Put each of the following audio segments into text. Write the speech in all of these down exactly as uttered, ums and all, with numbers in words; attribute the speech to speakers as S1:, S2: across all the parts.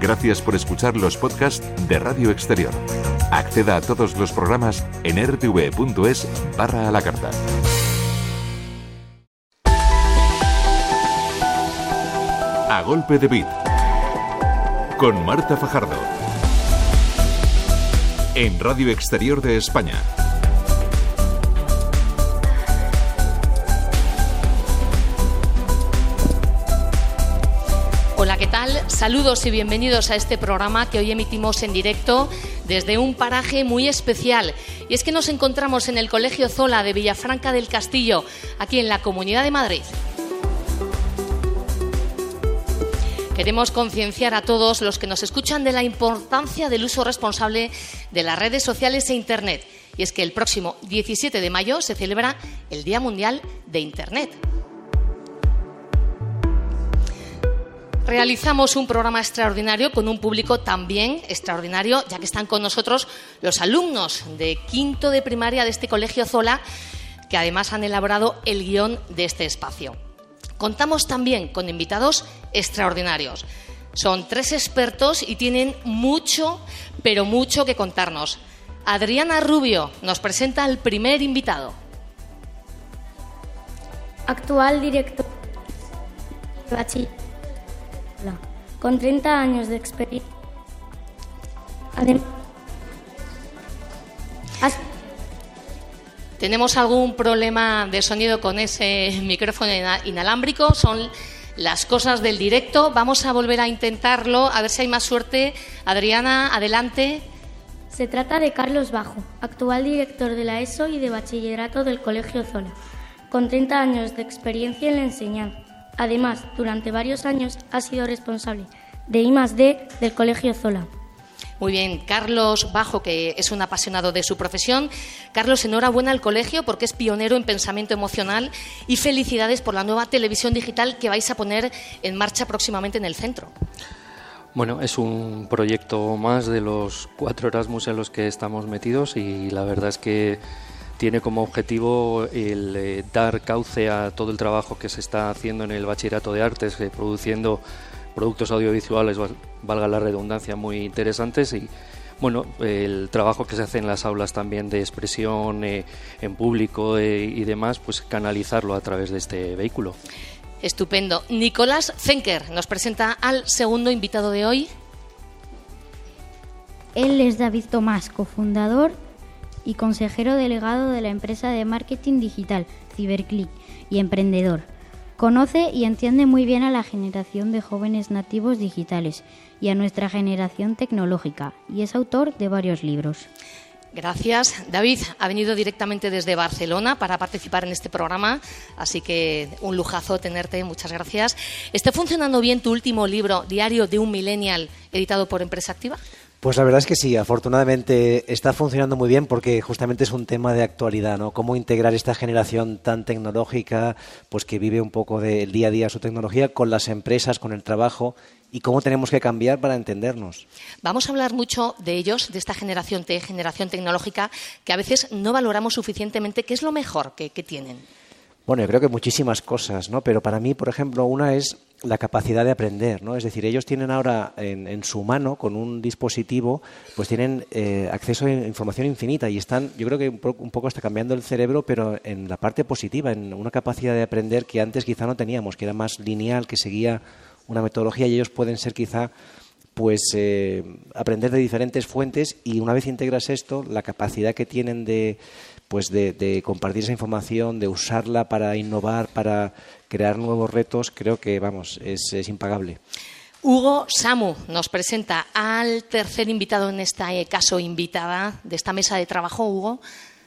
S1: Gracias por escuchar los podcasts de Radio Exterior. Acceda a todos los programas en r t v punto es barra a la carta. A golpe de beat. Con Marta Fajardo. En Radio Exterior de España.
S2: Hola, ¿qué tal? Saludos y bienvenidos a este programa que hoy emitimos en directo desde un paraje muy especial. Y es que nos encontramos en el Colegio Zola de Villafranca del Castillo, aquí en la Comunidad de Madrid. Queremos concienciar a todos los que nos escuchan de la importancia del uso responsable de las redes sociales e Internet. Y es que el próximo diecisiete de mayo se celebra el Día Mundial de Internet. Realizamos un programa extraordinario con un público también extraordinario, ya que están con nosotros los alumnos de quinto de primaria de este Colegio Zola, que además han elaborado el guión de este espacio. Contamos también con invitados extraordinarios. Son tres expertos y tienen mucho, pero mucho que contarnos. Adriana Rubio nos presenta al primer invitado.
S3: Actual director de bachiller. Con treinta años de experiencia. Además,
S2: tenemos algún problema de sonido con ese micrófono inalámbrico. Son las cosas del directo. Vamos a volver a intentarlo, a ver si hay más suerte. Adriana, adelante.
S3: Se trata de Carlos Bajo, actual director de la ESO y de bachillerato del Colegio Zola, con treinta años de experiencia en la enseñanza. Además, durante varios años ha sido responsable de I más D del Colegio Zola.
S2: Muy bien, Carlos Bajo, que es un apasionado de su profesión. Carlos, enhorabuena al colegio porque es pionero en pensamiento emocional y felicidades por la nueva televisión digital que vais a poner en marcha próximamente en el centro.
S4: Bueno, es un proyecto más de los cuatro Erasmus en los que estamos metidos y la verdad es que tiene como objetivo el eh, dar cauce a todo el trabajo que se está haciendo en el Bachillerato de Artes, eh, produciendo productos audiovisuales, valga la redundancia, muy interesantes y bueno, eh, el trabajo que se hace en las aulas también de expresión eh, en público eh, y demás, pues canalizarlo a través de este vehículo.
S2: Estupendo. Nicolás Zenker nos presenta al segundo invitado de hoy.
S5: Él es David Tomás, cofundador y consejero delegado de la empresa de marketing digital Ciberclick y emprendedor. Conoce y entiende muy bien a la generación de jóvenes nativos digitales y a nuestra generación tecnológica y es autor de varios libros.
S2: Gracias. David ha venido directamente desde Barcelona para participar en este programa, así que un lujazo tenerte, muchas gracias. ¿Está funcionando bien tu último libro, Diario de un Millennial, editado por Empresa Activa?
S6: Pues la verdad es que sí, afortunadamente está funcionando muy bien porque justamente es un tema de actualidad, ¿no? Cómo integrar esta generación tan tecnológica, pues que vive un poco del día a día su tecnología con las empresas, con el trabajo y cómo tenemos que cambiar para entendernos.
S2: Vamos a hablar mucho de ellos, de esta generación T, generación tecnológica, que a veces no valoramos suficientemente. ¿Qué es lo mejor que, que tienen?
S6: Bueno, yo creo que muchísimas cosas, ¿no? Pero para mí, por ejemplo, una es la capacidad de aprender, ¿no? Es decir, ellos tienen ahora en, en su mano, con un dispositivo, pues tienen eh, acceso a información infinita y están, yo creo que un, po- un poco está cambiando el cerebro, pero en la parte positiva, en una capacidad de aprender que antes quizá no teníamos, que era más lineal, que seguía una metodología y ellos pueden ser quizá pues eh, aprender de diferentes fuentes y una vez integras esto, la capacidad que tienen de pues de, de compartir esa información, de usarla para innovar, para crear nuevos retos, creo que, vamos, es, es impagable.
S2: Hugo Samu nos presenta al tercer invitado en este caso, invitada de esta mesa de trabajo. Hugo.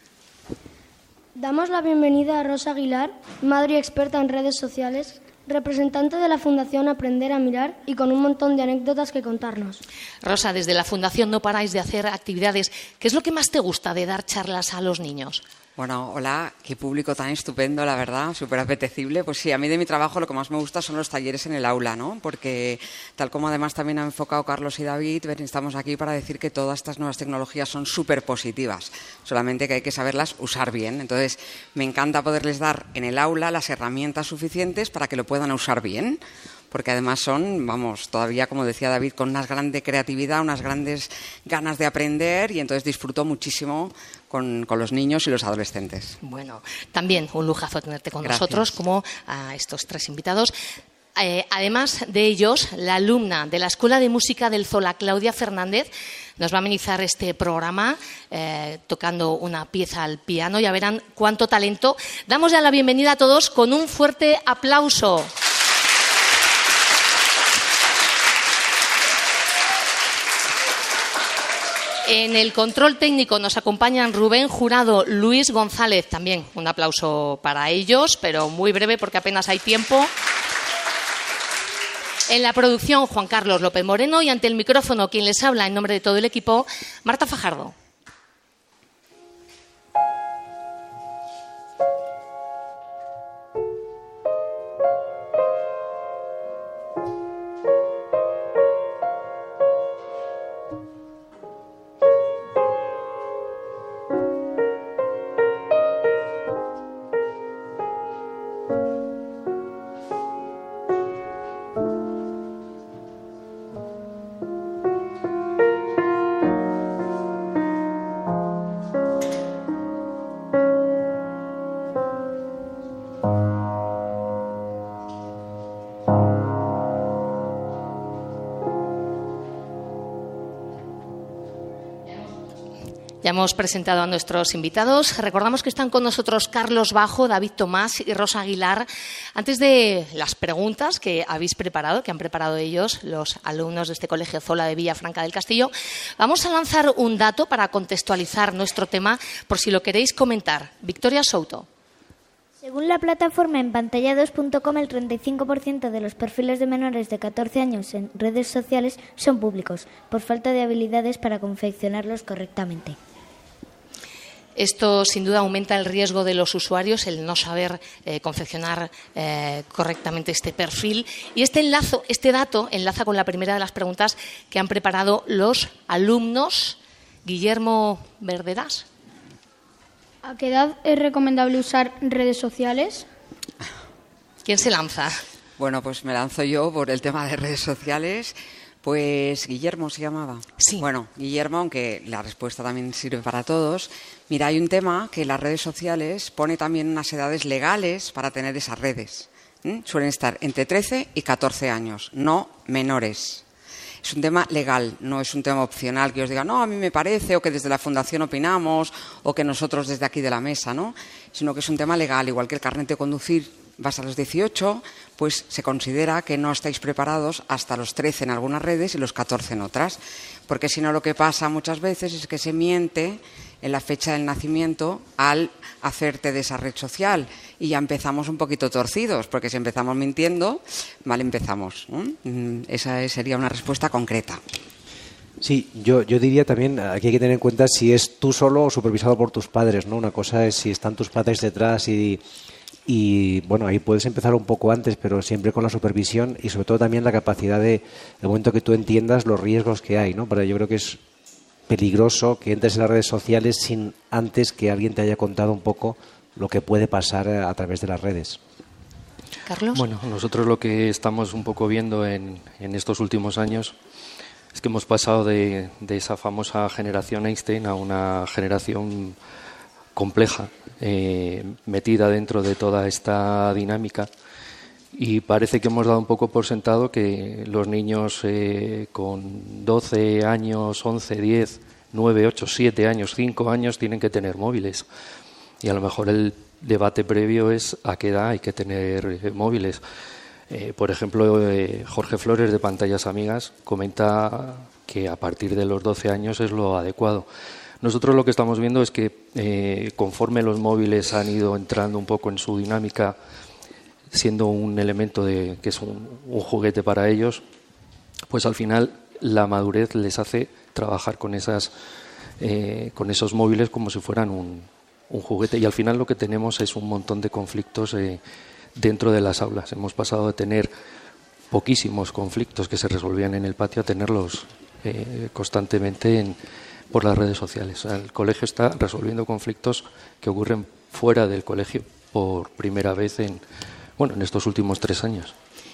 S3: Damos la bienvenida a Rosa Aguilar, madre experta en redes sociales, representante de la Fundación Aprender a Mirar y con un montón de anécdotas que contarnos.
S2: Rosa, desde la Fundación no paráis de hacer actividades. ¿Qué es lo que más te gusta de dar charlas a los niños?
S7: Bueno, hola, qué público tan estupendo, la verdad, súper apetecible. Pues sí, a mí de mi trabajo lo que más me gusta son los talleres en el aula, ¿no? Porque tal como además también han enfocado Carlos y David, estamos aquí para decir que todas estas nuevas tecnologías son súper positivas, solamente que hay que saberlas usar bien. Entonces, me encanta poderles dar en el aula las herramientas suficientes para que lo puedan usar bien. porque además son, vamos, todavía, como decía David, con una grande creatividad, unas grandes ganas de aprender, y entonces disfruto muchísimo con, con los niños y los adolescentes.
S2: Bueno, también un lujazo tenerte con
S7: Gracias.
S2: nosotros, como a estos tres invitados. Eh, además de ellos, la alumna de la Escuela de Música del Zola, Claudia Fernández, nos va a amenizar este programa eh, tocando una pieza al piano. Ya verán cuánto talento. Damos ya la bienvenida a todos con un fuerte aplauso. En el control técnico nos acompañan Rubén Jurado, Luis González. También un aplauso para ellos, pero muy breve porque apenas hay tiempo. En la producción, Juan Carlos López Moreno, y ante el micrófono, quien les habla en nombre de todo el equipo, Marta Fajardo. Ya hemos presentado a nuestros invitados. Recordamos que están con nosotros Carlos Bajo, David Tomás y Rosa Aguilar. Antes de las preguntas que habéis preparado, que han preparado ellos, los alumnos de este Colegio Zola de Villafranca del Castillo, vamos a lanzar un dato para contextualizar nuestro tema, por si lo queréis comentar. Victoria Souto.
S8: Según la plataforma empantallados punto com, el treinta y cinco por ciento de los perfiles de menores de catorce años en redes sociales son públicos, por falta de habilidades para confeccionarlos correctamente.
S2: Esto, sin duda, aumenta el riesgo de los usuarios, el no saber eh, confeccionar eh, correctamente este perfil. Y este enlazo, este dato enlaza con la primera de las preguntas que han preparado los alumnos. Guillermo Verderas.
S9: ¿A qué edad es recomendable usar redes sociales?
S2: ¿Quién se lanza?
S7: Bueno, pues me lanzo yo por el tema de redes sociales. Pues Guillermo se llamaba.
S2: Sí.
S7: Bueno, Guillermo, aunque la respuesta también sirve para todos. Mira, hay un tema que las redes sociales pone también unas edades legales para tener esas redes. ¿Mm? Suelen estar entre trece y catorce años, no menores. Es un tema legal, no es un tema opcional que os diga, no, a mí me parece, o que desde la Fundación opinamos, o que nosotros desde aquí de la mesa, ¿no? Sino que es un tema legal, igual que el carnet de conducir. Vas a los dieciocho, pues se considera que no estáis preparados hasta los trece en algunas redes y los catorce en otras. Porque si no, lo que pasa muchas veces es que se miente en la fecha del nacimiento al hacerte de esa red social. Y ya empezamos un poquito torcidos, porque si empezamos mintiendo, mal empezamos. ¿eh? Esa sería una respuesta concreta.
S6: Sí, yo, yo diría también, aquí hay que tener en cuenta si es tú solo o supervisado por tus padres, ¿no? Una cosa es si están tus padres detrás y... Y bueno, ahí puedes empezar un poco antes, pero siempre con la supervisión y sobre todo también la capacidad de, el momento que tú entiendas los riesgos que hay, ¿no? Pero yo creo que es peligroso que entres en las redes sociales sin antes que alguien te haya contado un poco lo que puede pasar a través de las redes.
S2: Carlos.
S4: Bueno, nosotros lo que estamos un poco viendo en, en estos últimos años es que hemos pasado de, de esa famosa generación Einstein a una generación compleja, eh, metida dentro de toda esta dinámica, y parece que hemos dado un poco por sentado que los niños eh, con doce años, once, diez, nueve, ocho, siete años, cinco años tienen que tener móviles, y a lo mejor el debate previo es a qué edad hay que tener eh, móviles. Eh, por ejemplo, eh, Jorge Flores de Pantallas Amigas comenta que a partir de los doce años es lo adecuado. Nosotros lo que estamos viendo es que eh, conforme los móviles han ido entrando un poco en su dinámica, siendo un elemento de, que es un, un juguete para ellos, pues al final la madurez les hace trabajar con, esas, eh, con esos móviles como si fueran un, un juguete. Y al final lo que tenemos es un montón de conflictos eh, dentro de las aulas. Hemos pasado de tener poquísimos conflictos que se resolvían en el patio a tenerlos eh, constantemente en por las redes sociales. El colegio está resolviendo conflictos que ocurren fuera del colegio por primera vez en, bueno, en estos últimos tres años.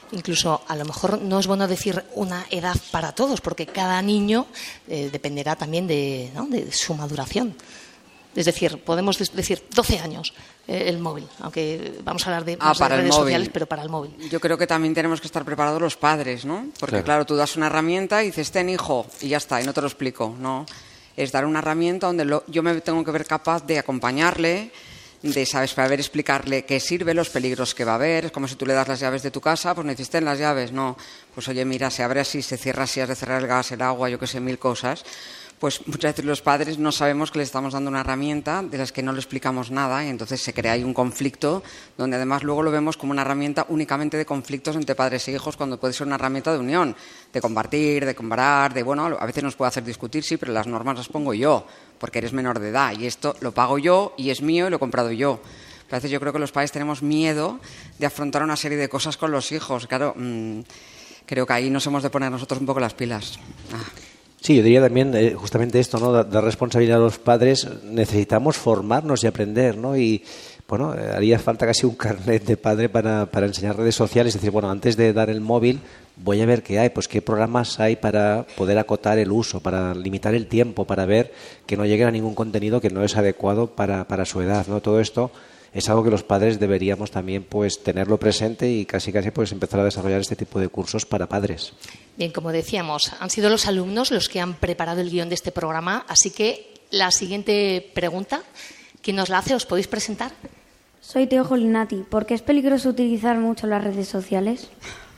S2: Incluso a lo mejor no es bueno decir una edad para todos, porque cada niño eh, dependerá también de, ¿no? de su maduración. Es decir, podemos decir doce años eh, el móvil, aunque vamos a hablar de,
S7: ah, para
S2: de redes
S7: el móvil.
S2: sociales, pero para el móvil.
S7: Yo creo que también tenemos que estar preparados los padres, ¿no? Porque claro, claro tú das una herramienta y dices, ten hijo, y ya está, y no te lo explico, ¿no? Es dar una herramienta donde lo, yo me tengo que ver capaz de acompañarle, de, ¿sabes?, para ver, explicarle qué sirve, los peligros que va a haber. Es como si tú le das las llaves de tu casa, pues necesitan las llaves, no. Pues oye, mira, se abre así, se cierra así, has de cerrar el gas, el agua, yo qué sé, mil cosas. Pues muchas veces los padres no sabemos que le estamos dando una herramienta de las que no le explicamos nada y entonces se crea ahí un conflicto donde además luego lo vemos como una herramienta únicamente de conflictos entre padres e hijos cuando puede ser una herramienta de unión, de compartir, de comparar, de bueno, a veces nos puede hacer discutir, sí, pero las normas las pongo yo porque eres menor de edad y esto lo pago yo y es mío y lo he comprado yo. A veces yo creo que los padres tenemos miedo de afrontar una serie de cosas con los hijos. Claro, mmm, creo que ahí nos hemos de poner nosotros un poco las pilas. Ah.
S6: Sí, yo diría también eh, justamente esto, ¿no? Dar responsabilidad a los padres. Necesitamos formarnos y aprender, ¿no? Y bueno, eh, haría falta casi un carnet de padre para, para enseñar redes sociales. Es decir, bueno, antes de dar el móvil, voy a ver qué hay, pues qué programas hay para poder acotar el uso, para limitar el tiempo, para ver que no lleguen a ningún contenido que no es adecuado para, para su edad, ¿no? Todo esto es algo que los padres deberíamos también pues tenerlo presente y casi casi pues empezar a desarrollar este tipo de cursos para padres.
S2: Bien, como decíamos, han sido los alumnos los que han preparado el guión de este programa, así que la siguiente pregunta, ¿quién nos la hace? ¿Os podéis presentar?
S10: Soy Teo Jolinati. ¿Por qué es peligroso utilizar mucho las redes sociales?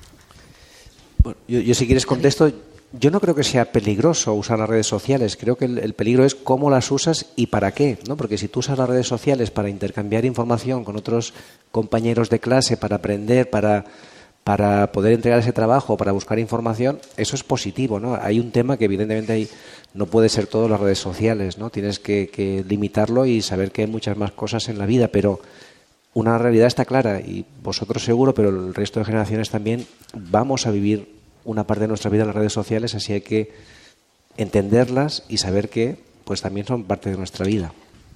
S6: Bueno, yo, yo si quieres contesto. Yo no creo que sea peligroso usar las redes sociales. Creo que el, el peligro es cómo las usas y para qué, ¿no? Porque si tú usas las redes sociales para intercambiar información con otros compañeros de clase, para aprender, para, para poder entregar ese trabajo, para buscar información, eso es positivo, ¿no? Hay un tema que evidentemente hay, no puede ser todo las redes sociales, ¿no? Tienes que, que limitarlo y saber que hay muchas más cosas en la vida, pero una realidad está clara y vosotros seguro, pero el resto de generaciones también, vamos a vivir una parte de nuestra vida en las redes sociales, así hay que entenderlas y saber que pues también son parte de nuestra vida.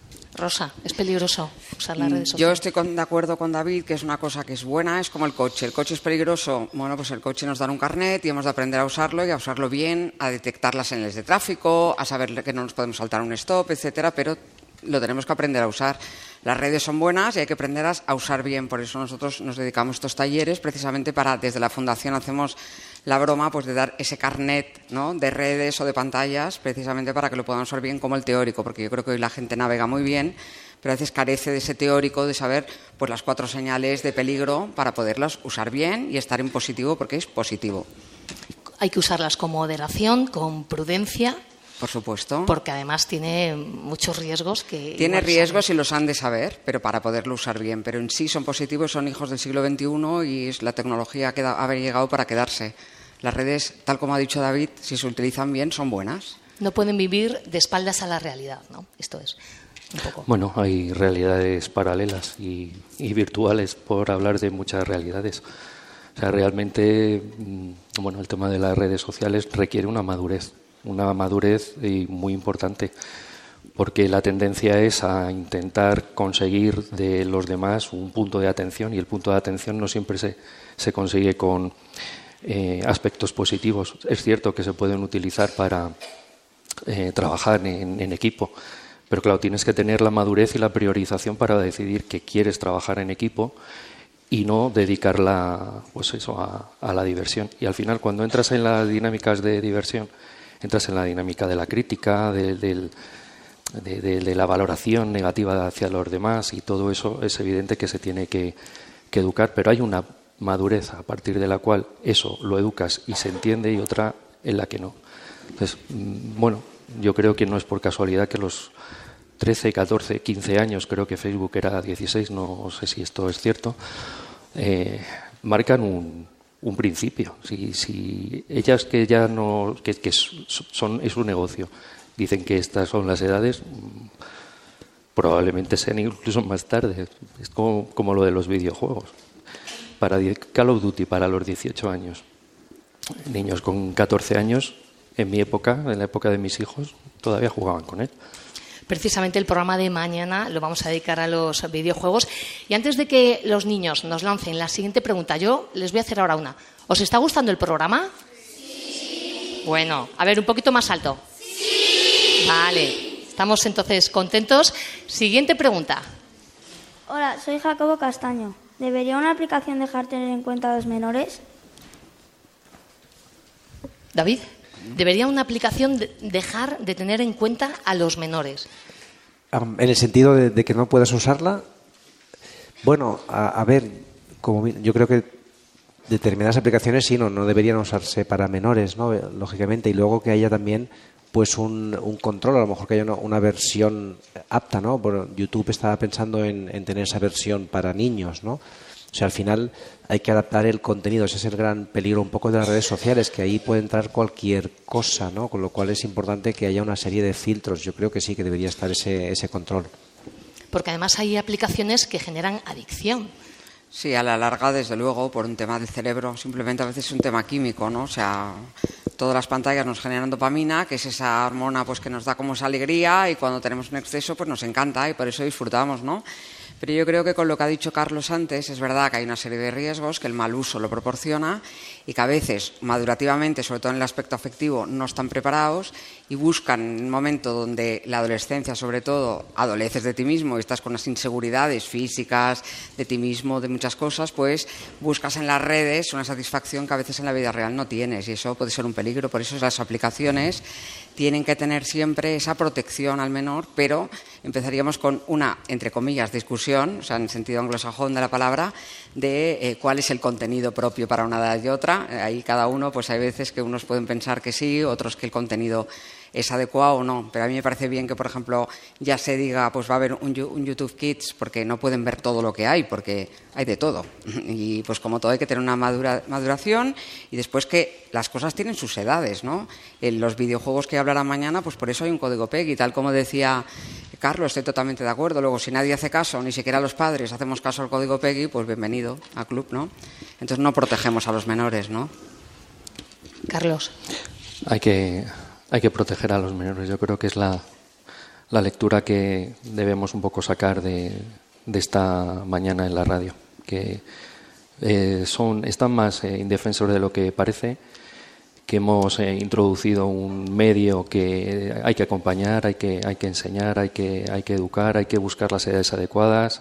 S2: Rosa, ¿es peligroso usar las redes sociales?
S7: Yo estoy con, de acuerdo con David, que es una cosa que es buena, es como el coche. ¿El coche es peligroso? Bueno, pues el coche nos da un carnet y hemos de aprender a usarlo y a usarlo bien, a detectar las señales de tráfico, a saber que no nos podemos saltar un stop, etcétera, pero lo tenemos que aprender a usar. Las redes son buenas y hay que aprender a usar bien. Por eso nosotros nos dedicamos a estos talleres precisamente para, desde la Fundación hacemos la broma pues de dar ese carnet, ¿no?, de redes o de pantallas precisamente para que lo podamos usar bien como el teórico, porque yo creo que hoy la gente navega muy bien, pero a veces carece de ese teórico de saber pues las cuatro señales de peligro para poderlas usar bien y estar en positivo porque es positivo.
S2: Hay que usarlas con moderación, con prudencia.
S7: Por supuesto.
S2: Porque además tiene muchos riesgos que...
S7: Tiene riesgos y los han de saber, pero para poderlo usar bien. Pero en sí son positivos, son hijos del siglo veintiuno y es la tecnología que ha llegado para quedarse. Las redes, tal como ha dicho David, si se utilizan bien, son buenas.
S2: No pueden vivir de espaldas a la realidad, ¿no? Esto es un poco...
S4: Bueno, hay realidades paralelas y, y virtuales, por hablar de muchas realidades. O sea, realmente, bueno, el tema de las redes sociales requiere una madurez. Una madurez muy importante, porque la tendencia es a intentar conseguir de los demás un punto de atención y el punto de atención no siempre se, se consigue con eh, aspectos positivos. Es cierto que se pueden utilizar para eh, trabajar en, en equipo, pero claro, tienes que tener la madurez y la priorización para decidir que quieres trabajar en equipo y no dedicarla pues eso, a, a la diversión. Y al final, cuando entras en las dinámicas de diversión, entras en la dinámica de la crítica, de, de, de, de, de la valoración negativa hacia los demás y todo eso es evidente que se tiene que, que educar, pero hay una madurez a partir de la cual eso lo educas y se entiende y otra en la que no. Entonces, bueno, yo creo que no es por casualidad que los trece, catorce, quince años, creo que Facebook era dieciséis, no sé si esto es cierto, eh, marcan un... un principio. Si, si ellas que ya no que, que son es un negocio dicen que estas son las edades, probablemente sean incluso más tarde. Es como, como lo de los videojuegos. Para Call of Duty para los dieciocho años, niños con catorce años, en mi época, en la época de mis hijos, todavía jugaban con él.
S2: Precisamente el programa de mañana lo vamos a dedicar a los videojuegos. Y antes de que los niños nos lancen la siguiente pregunta, yo les voy a hacer ahora una. ¿Os está gustando el programa? Sí. Bueno, a ver, un poquito más alto. Sí. Vale, estamos entonces contentos. Siguiente pregunta.
S11: Hola, soy Jacobo Castaño. ¿Debería una aplicación dejar tener en cuenta a los menores?
S2: David, ¿debería una aplicación de dejar de tener en cuenta a los menores?
S6: En el sentido de, de que no puedas usarla, bueno, a, a ver, como yo creo que determinadas aplicaciones sí no, no deberían usarse para menores, ¿no? Lógicamente, y luego que haya también pues un, un control, a lo mejor que haya una, una versión apta, ¿no? Bueno, YouTube estaba pensando en, en tener esa versión para niños, ¿no? O sea, al final hay que adaptar el contenido. Ese es el gran peligro un poco de las redes sociales, que ahí puede entrar cualquier cosa, ¿no? Con lo cual es importante que haya una serie de filtros. Yo creo que sí, que debería estar ese, ese control.
S2: Porque además hay aplicaciones que generan adicción.
S7: Sí, a la larga, desde luego, por un tema del cerebro. Simplemente a veces es un tema químico, ¿no? O sea, todas las pantallas nos generan dopamina, que es esa hormona pues que nos da como esa alegría, y cuando tenemos un exceso pues nos encanta y por eso disfrutamos, ¿no? Pero yo creo que con lo que ha dicho Carlos antes, es verdad que hay una serie de riesgos que el mal uso lo proporciona y que a veces, madurativamente, sobre todo en el aspecto afectivo, no están preparados y buscan en un momento donde la adolescencia, sobre todo, adoleces de ti mismo y estás con unas inseguridades físicas, de ti mismo, de muchas cosas, pues buscas en las redes una satisfacción que a veces en la vida real no tienes y eso puede ser un peligro. Por eso las aplicaciones tienen que tener siempre esa protección al menor, pero empezaríamos con una, entre comillas, discusión, o sea, en el sentido anglosajón de la palabra, de eh, cuál es el contenido propio para una edad y otra. Eh, ahí cada uno, pues hay veces que unos pueden pensar que sí, otros que el contenido es adecuado o no. Pero a mí me parece bien que, por ejemplo, ya se diga, pues va a haber un, un YouTube Kids, porque no pueden ver todo lo que hay, porque hay de todo. Y pues como todo hay que tener una madura, maduración y después que las cosas tienen sus edades, ¿no? En los videojuegos que hablarán mañana, pues por eso hay un código P E G I, tal como decía Carlos, estoy totalmente de acuerdo. Luego, si nadie hace caso, ni siquiera los padres hacemos caso al código P E G I, pues bienvenido al club, ¿no? Entonces no protegemos a los menores, ¿no?
S2: Carlos.
S4: Hay que, hay que proteger a los menores. Yo creo que es la, la lectura que debemos un poco sacar de, de esta mañana en la radio, que eh, son, están más eh, indefensores de lo que parece, que hemos eh, introducido un medio que hay que acompañar, hay que, hay que enseñar, hay que, hay que educar, hay que buscar las edades adecuadas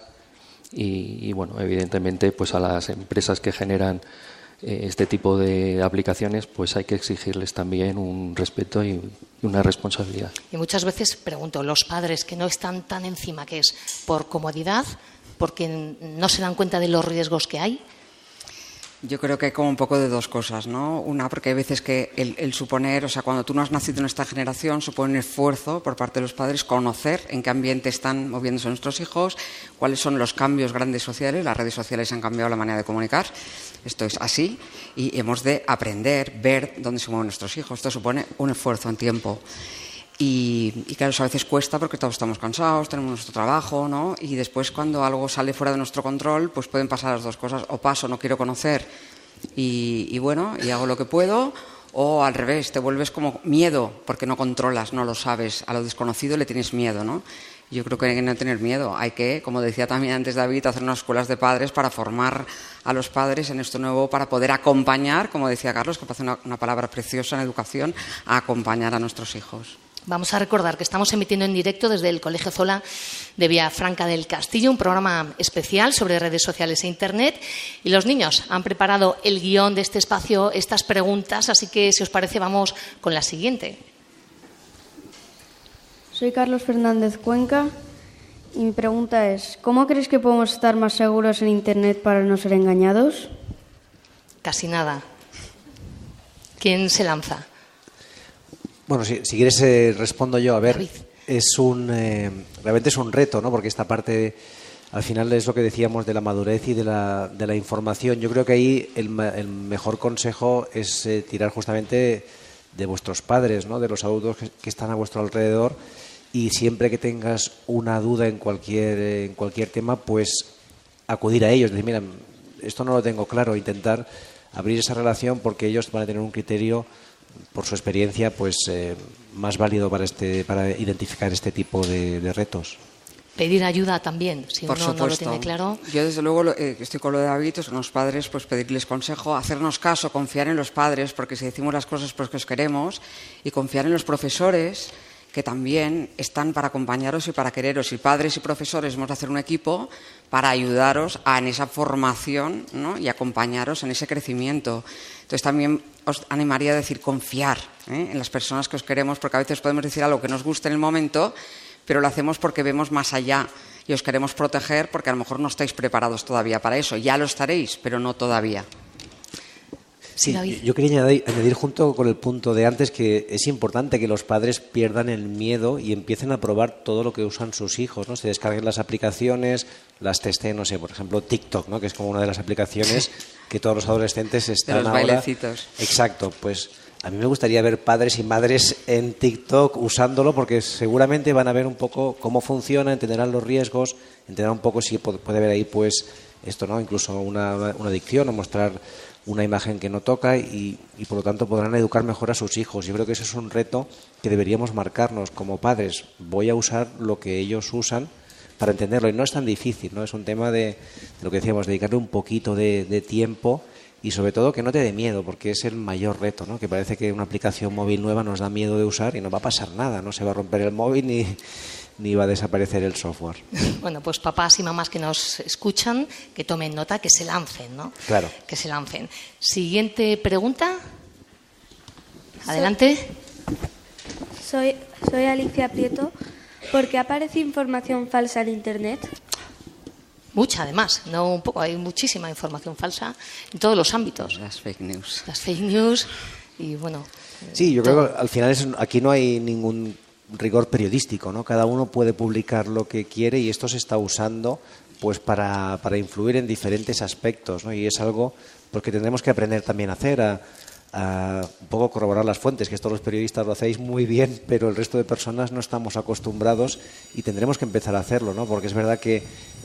S4: y, y bueno, evidentemente pues a las empresas que generan eh, este tipo de aplicaciones pues hay que exigirles también un respeto y una responsabilidad.
S2: Y muchas veces pregunto, los padres que no están tan encima, ¿qué es? ¿Por comodidad? ¿Porque no se dan cuenta de los riesgos que hay?
S7: Yo creo que hay como un poco de dos cosas, ¿no? Una, porque hay veces que el, el suponer, o sea, cuando tú no has nacido en esta generación, supone un esfuerzo por parte de los padres conocer en qué ambiente están moviéndose nuestros hijos, cuáles son los cambios grandes sociales. Las redes sociales han cambiado la manera de comunicar, esto es así, y hemos de aprender, ver dónde se mueven nuestros hijos. Esto supone un esfuerzo en tiempo. Y, y claro, eso a veces cuesta porque todos estamos cansados, tenemos nuestro trabajo, ¿no? Y después cuando algo sale fuera de nuestro control, pues pueden pasar las dos cosas. O paso, no quiero conocer y, y bueno, y hago lo que puedo. O al revés, te vuelves como miedo porque no controlas, no lo sabes. A lo desconocido le tienes miedo, ¿no? Yo creo que hay que no tener miedo. Hay que, como decía también antes David, hacer unas escuelas de padres para formar a los padres en esto nuevo, para poder acompañar, como decía Carlos, que parece una, una palabra preciosa en educación, a acompañar a nuestros hijos.
S2: Vamos a recordar que estamos emitiendo en directo desde el Colegio Zola de Villafranca del Castillo, un programa especial sobre redes sociales e Internet. Y los niños han preparado el guión de este espacio, estas preguntas, así que, si os parece, vamos con la siguiente.
S10: Soy Carlos Fernández Cuenca y mi pregunta es, ¿cómo crees que podemos estar más seguros en Internet para no ser engañados?
S2: Casi nada. ¿Quién se lanza?
S6: Bueno, si, si quieres eh, respondo yo. A ver, es un eh, realmente es un reto, ¿no? Porque esta parte, al final, es lo que decíamos de la madurez y de la, de la información. Yo creo que ahí el, el mejor consejo es eh, tirar justamente de vuestros padres, ¿no? De los adultos que, que están a vuestro alrededor, y siempre que tengas una duda en cualquier en cualquier tema, pues acudir a ellos, decir, mira, esto no lo tengo claro, intentar abrir esa relación, porque ellos van a tener un criterio, por su experiencia, pues eh, más válido para, este, para identificar este tipo de, de retos?
S2: Pedir ayuda también, si
S7: Por
S2: uno
S7: supuesto.
S2: no lo tiene claro.
S7: Yo, desde luego, eh, estoy con lo de David, son los padres, pues pedirles consejo, hacernos caso, confiar en los padres, porque si decimos las cosas pues que os queremos, y confiar en los profesores, que también están para acompañaros y para quereros. Y padres y profesores hemos de hacer un equipo para ayudaros a, en esa formación, ¿no? Y acompañaros en ese crecimiento. Entonces también os animaría a decir confiar, ¿eh? en las personas que os queremos, porque a veces podemos decir algo que nos guste en el momento, pero lo hacemos porque vemos más allá y os queremos proteger porque a lo mejor no estáis preparados todavía para eso. Ya lo estaréis, pero no todavía.
S6: Sí, yo quería añadir, añadir junto con el punto de antes que es importante que los padres pierdan el miedo y empiecen a probar todo lo que usan sus hijos, ¿no? Se descarguen las aplicaciones, las testeen, no sé, por ejemplo TikTok, ¿no? Que es como una de las aplicaciones que todos los adolescentes están
S7: de los
S6: ahora.
S7: bailecitos.
S6: Exacto, pues a mí me gustaría ver padres y madres en TikTok usándolo porque seguramente van a ver un poco cómo funciona, entenderán los riesgos, entenderán un poco si puede haber ahí pues esto, ¿no? Incluso una, una adicción o mostrar una imagen que no toca y, y por lo tanto podrán educar mejor a sus hijos. Yo creo que ese es un reto que deberíamos marcarnos como padres. Voy a usar lo que ellos usan para entenderlo y no es tan difícil, ¿no? Es un tema de, de lo que decíamos, dedicarle un poquito de, de tiempo y sobre todo que no te dé miedo, porque es el mayor reto, ¿no? Que parece que una aplicación móvil nueva nos da miedo de usar y no va a pasar nada, no se va a romper el móvil ni, ni va a desaparecer el software.
S2: Bueno, pues papás y mamás que nos escuchan, que tomen nota, que se lancen, ¿no?
S6: Claro.
S2: Que se lancen. Siguiente pregunta. Adelante.
S12: Soy, soy Alicia Prieto. ¿Por qué aparece información falsa en Internet?
S2: Mucha, además, no un poco, hay muchísima información falsa en todos los ámbitos.
S7: Las fake news.
S2: Las fake news y bueno.
S6: Sí, yo
S2: todo.
S6: creo que al final es, aquí no hay ningún rigor periodístico, ¿no? Cada uno puede publicar lo que quiere y esto se está usando pues para, para influir en diferentes aspectos, ¿no? Y es algo porque tendremos que aprender también a hacer, a, a un poco corroborar las fuentes, que esto los periodistas lo hacéis muy bien, pero el resto de personas no estamos acostumbrados y tendremos que empezar a hacerlo, ¿no? Porque es verdad que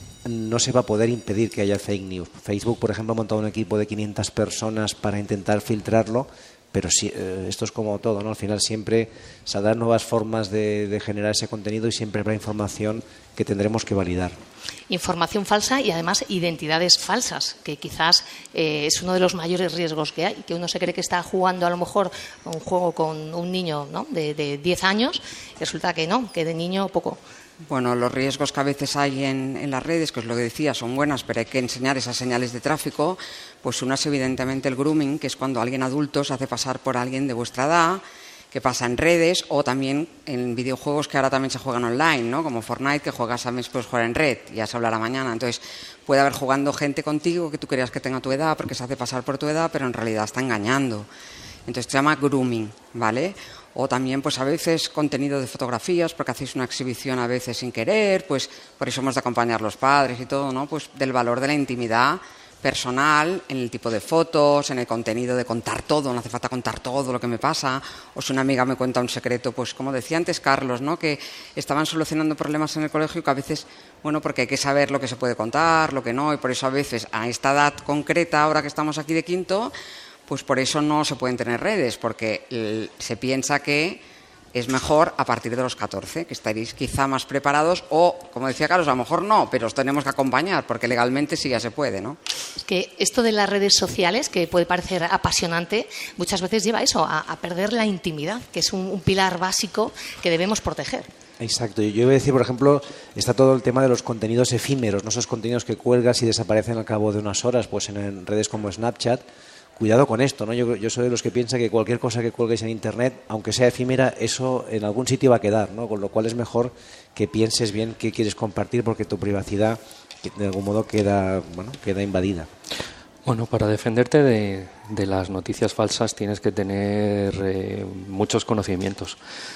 S6: no se va a poder impedir que haya fake news. Facebook, por ejemplo, ha montado un equipo de quinientas personas para intentar filtrarlo, pero sí, eh, esto es como todo, ¿no? Al final siempre saldrán nuevas formas de, de generar ese contenido y siempre habrá información que tendremos que validar.
S2: Información falsa y además identidades falsas, que quizás eh, es uno de los mayores riesgos que hay, que uno se cree que está jugando a lo mejor un juego con un niño, ¿no? de, de diez años y resulta que no, que de niño poco.
S7: Bueno, los riesgos que a veces hay en, en las redes, que es lo que decía, son buenas, pero hay que enseñar esas señales de tráfico. Pues una es evidentemente el grooming, que es cuando alguien adulto se hace pasar por alguien de vuestra edad, que pasa en redes o también en videojuegos que ahora también se juegan online, ¿no? Como Fortnite, que juegas también puedes jugar en red, ya se hablará mañana. Entonces puede haber jugando gente contigo que tú creas que tenga tu edad porque se hace pasar por tu edad, pero en realidad está engañando. Entonces se llama grooming, ¿vale? O también, pues a veces, contenido de fotografías, porque hacéis una exhibición a veces sin querer, pues por eso hemos de acompañar los padres y todo, ¿no? Pues del valor de la intimidad personal, en el tipo de fotos, en el contenido de contar todo, no hace falta contar todo lo que me pasa, o si una amiga me cuenta un secreto, pues como decía antes Carlos, ¿no? Que estaban solucionando problemas en el colegio que a veces, bueno, porque hay que saber lo que se puede contar, lo que no, y por eso a veces a esta edad concreta, ahora que estamos aquí de quinto, pues por eso no se pueden tener redes, porque se piensa que es mejor a partir de los catorce, que estaréis quizá más preparados o, como decía Carlos, a lo mejor no, pero os tenemos que acompañar, porque legalmente sí ya se puede, ¿no?
S2: Es que esto de las redes sociales, que puede parecer apasionante, muchas veces lleva eso, a, a perder la intimidad, que es un, un pilar básico que debemos proteger.
S6: Exacto. Yo iba a decir, por ejemplo, está todo el tema de los contenidos efímeros, no esos contenidos que cuelgas y desaparecen al cabo de unas horas, pues en, en redes como Snapchat. Cuidado con esto, ¿no? Yo, yo soy de los que piensa que cualquier cosa que cuelgues en Internet, aunque sea efímera, eso en algún sitio va a quedar, ¿no? Con lo cual es mejor que pienses bien qué quieres compartir porque tu privacidad de algún modo queda, bueno, queda invadida.
S4: Bueno, para defenderte de, de las noticias falsas tienes que tener eh, muchos conocimientos.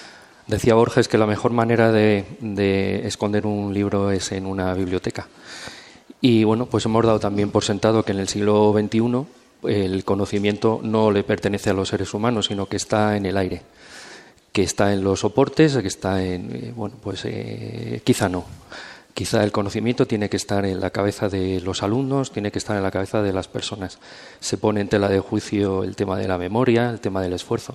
S4: Decía Borges que la mejor manera de, de esconder un libro es en una biblioteca. Y bueno, pues hemos dado también por sentado que en el siglo veintiuno el conocimiento no le pertenece a los seres humanos, sino que está en el aire, que está en los soportes, que está en, eh, bueno, pues eh, quizá no. Quizá el conocimiento tiene que estar en la cabeza de los alumnos, tiene que estar en la cabeza de las personas. Se pone en tela de juicio el tema de la memoria, el tema del esfuerzo.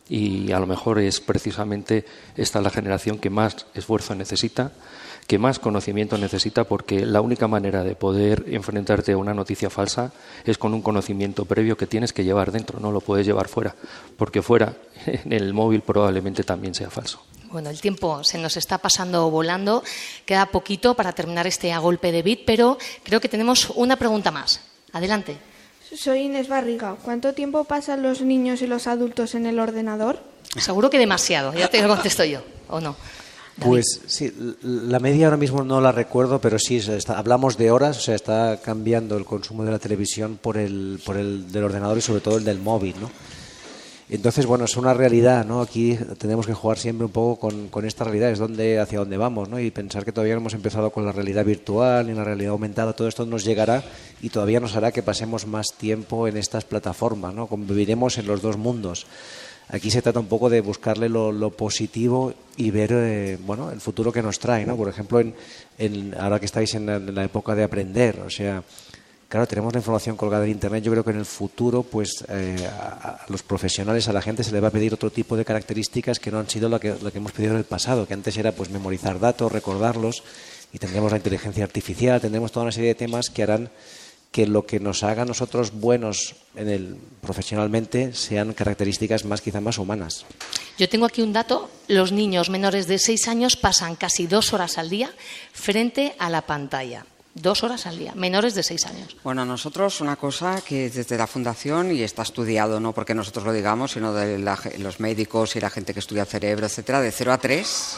S4: Y a lo mejor es precisamente esta la generación que más esfuerzo necesita, que más conocimiento necesita, porque la única manera de poder enfrentarte a una noticia falsa es con un conocimiento previo que tienes que llevar dentro, no lo puedes llevar fuera, porque fuera, en el móvil, probablemente también sea falso.
S2: Bueno, el tiempo se nos está pasando volando, queda poquito para terminar este A Golpe de Bit, pero creo que tenemos una pregunta más. Adelante.
S13: Soy Inés Barriga. ¿Cuánto tiempo pasan los niños y los adultos en el ordenador?
S2: Seguro que demasiado, ya te lo contesto yo, ¿o no? David.
S6: Pues sí, la media ahora mismo no la recuerdo, pero sí, está, hablamos de horas, o sea, está cambiando el consumo de la televisión por el, por el del ordenador y sobre todo el del móvil, ¿no? Entonces, bueno, es una realidad, ¿no? Aquí tenemos que jugar siempre un poco con, con esta realidad, es donde, hacia dónde vamos, ¿no? Y pensar que todavía no hemos empezado con la realidad virtual ni la realidad aumentada, todo esto nos llegará y todavía nos hará que pasemos más tiempo en estas plataformas, ¿no? Conviviremos en los dos mundos. Aquí se trata un poco de buscarle lo, lo positivo y ver, eh, bueno, el futuro que nos trae, ¿no? Por ejemplo, en, en, ahora que estáis en la, en la época de aprender, o sea, claro, tenemos la información colgada en Internet. Yo creo que en el futuro, pues, eh, a, a los profesionales, a la gente se le va a pedir otro tipo de características que no han sido lo que, lo que hemos pedido en el pasado, que antes era, pues, memorizar datos, recordarlos, y tendremos la inteligencia artificial, tendremos toda una serie de temas que harán que lo que nos haga a nosotros buenos en el, profesionalmente sean características más, quizá más humanas.
S2: Yo tengo aquí un dato. Los niños menores de seis años pasan casi dos horas al día frente a la pantalla. Dos horas al día, menores de seis años.
S7: Bueno, nosotros una cosa que desde la Fundación, y está estudiado, no porque nosotros lo digamos, sino de la, los médicos y la gente que estudia el cerebro, etcétera, de cero a tres,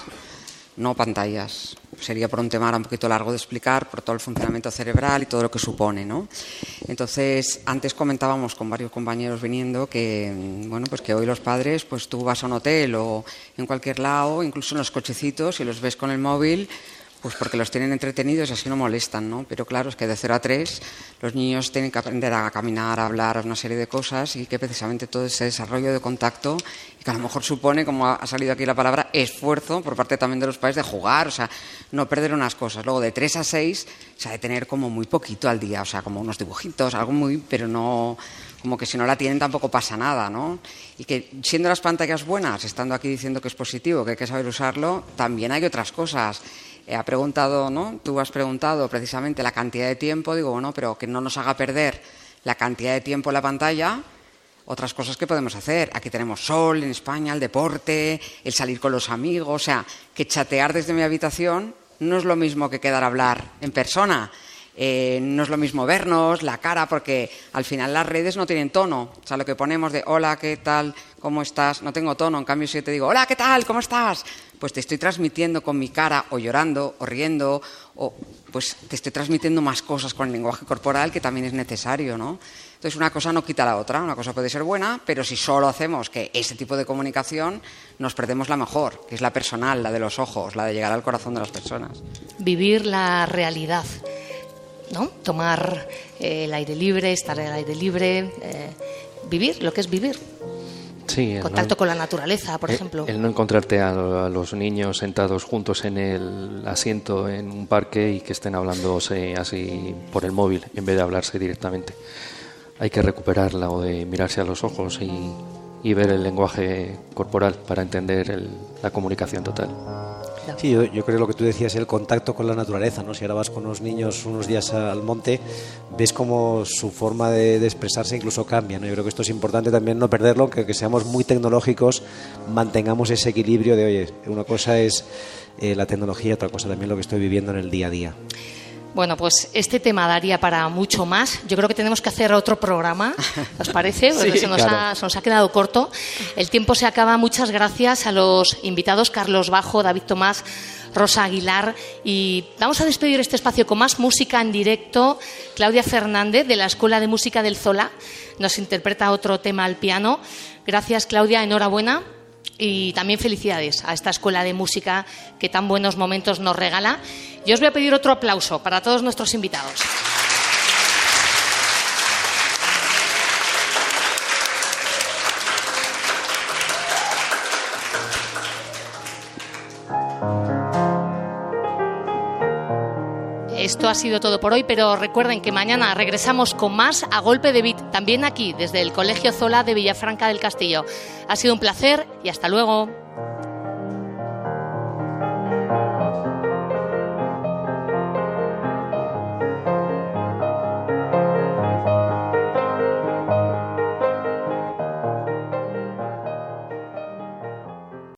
S7: no pantallas. Sería por un tema ahora un poquito largo de explicar, por todo el funcionamiento cerebral y todo lo que supone, ¿no? Entonces, antes comentábamos con varios compañeros viniendo que, bueno, pues que hoy los padres, pues tú vas a un hotel o en cualquier lado, incluso en los cochecitos, y los ves con el móvil, pues porque los tienen entretenidos y así no molestan, ¿no? Pero claro, es que de cero a tres los niños tienen que aprender a caminar, a hablar, una serie de cosas, y que precisamente todo ese desarrollo de contacto, y que a lo mejor supone, como ha salido aquí la palabra, esfuerzo por parte también de los padres de jugar, o sea, no perder unas cosas. Luego de tres a seis se ha de tener como muy poquito al día, o sea, como unos dibujitos, algo muy, pero no, como que si no la tienen tampoco pasa nada, ¿no? Y que siendo las pantallas buenas, estando aquí diciendo que es positivo, que hay que saber usarlo, también hay otras cosas. Eh, ha preguntado, ¿no? Tú has preguntado precisamente la cantidad de tiempo. Digo, bueno, pero que no nos haga perder la cantidad de tiempo en la pantalla, otras cosas que podemos hacer. Aquí tenemos sol en España, el deporte, el salir con los amigos. O sea, que chatear desde mi habitación no es lo mismo que quedar a hablar en persona. Eh, no es lo mismo vernos, la cara, porque al final las redes no tienen tono. O sea, lo que ponemos de hola, ¿qué tal? ¿Cómo estás? No tengo tono. En cambio, si yo te digo hola, ¿qué tal? ¿Cómo estás? Pues te estoy transmitiendo con mi cara, o llorando, o riendo, o pues te estoy transmitiendo más cosas con el lenguaje corporal, que también es necesario, ¿no? Entonces, una cosa no quita la otra. Una cosa puede ser buena, pero si solo hacemos que ese tipo de comunicación, nos perdemos la mejor, que es la personal, la de los ojos, la de llegar al corazón de las personas.
S2: Vivir la realidad, ¿no? Tomar eh, el aire libre, estar al aire libre, eh, vivir lo que es vivir.
S4: Sí,
S2: contacto
S4: no,
S2: con la naturaleza, por
S4: el,
S2: ejemplo.
S4: El no encontrarte a, a los niños sentados juntos en el asiento en un parque y que estén hablándose así por el móvil en vez de hablarse directamente. Hay que recuperarla, o de mirarse a los ojos y, y ver el lenguaje corporal para entender el, la comunicación total.
S6: Sí, yo, yo creo que lo que tú decías, el contacto con la naturaleza, ¿no? Si ahora vas con los niños unos días al monte, ves cómo su forma de, de expresarse incluso cambia, ¿no? Yo creo que esto es importante también no perderlo, que, que seamos muy tecnológicos, mantengamos ese equilibrio de, oye, una cosa es eh, la tecnología, otra cosa también lo que estoy viviendo en el día a día.
S2: Bueno, pues este tema daría para mucho más. Yo creo que tenemos que hacer otro programa, ¿os parece? Porque sí, se, nos claro. ha, se nos ha quedado corto. El tiempo se acaba. Muchas gracias a los invitados, Carlos Bajo, David Tomás, Rosa Aguilar. Y vamos a despedir este espacio con más música en directo. Claudia Fernández, de la Escuela de Música del Zola, nos interpreta otro tema al piano. Gracias, Claudia, enhorabuena. Y también felicidades a esta Escuela de Música que tan buenos momentos nos regala. Y os voy a pedir otro aplauso para todos nuestros invitados. Esto ha sido todo por hoy, pero recuerden que mañana regresamos con más A Golpe de Bit. también aquí, desde el Colegio Zola de Villafranca del Castillo. Ha sido un placer y hasta luego.